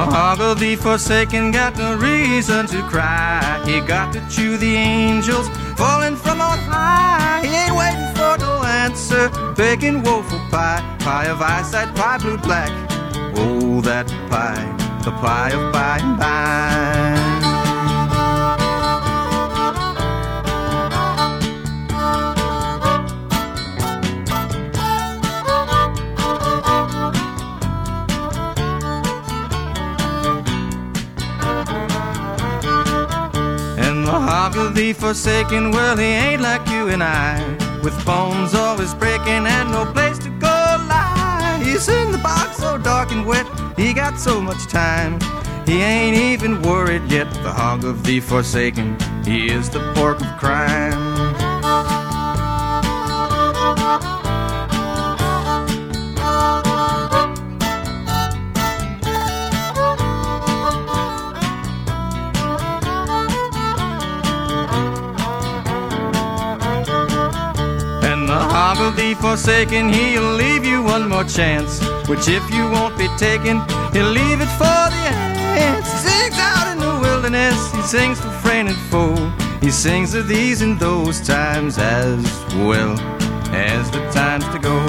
hog of the forsaken got no reason to cry. He got to chew the angels falling from on high. He ain't waiting for no answer, baking woeful pie. Pie of eyesight, pie blue black. Oh, that pie, the pie of by and by. The hog of the forsaken, well, he ain't like you and I, with bones always breaking and no place to go lie. He's in the box so dark and wet, he got so much time, he ain't even worried yet. The hog of the forsaken, he is the pork of crime. The hog of the forsaken, he'll leave you one more chance, which if you won't be taken, he'll leave it for the ants. He sings out in the wilderness, he sings for friend and foe. He sings of these and those times as well as the times to go.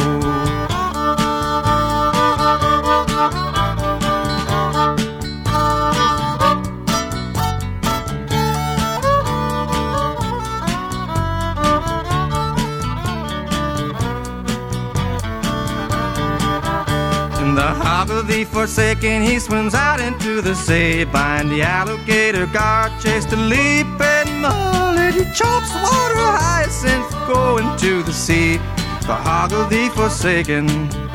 The hog of the forsaken, he swims out into the sea, behind the alligator guard, chase the leaping mullet. He chops water hyacinth going to the sea. The hog of the forsaken,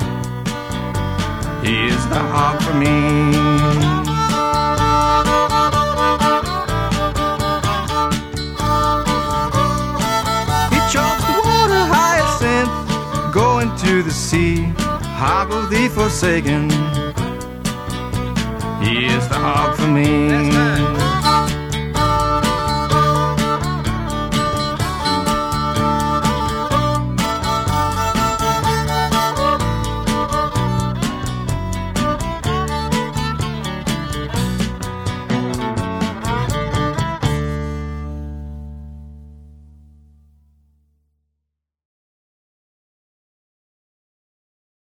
he is the hog for me. He chops the water hyacinth going to the sea. Hog of the forsaken, he is the hog for me.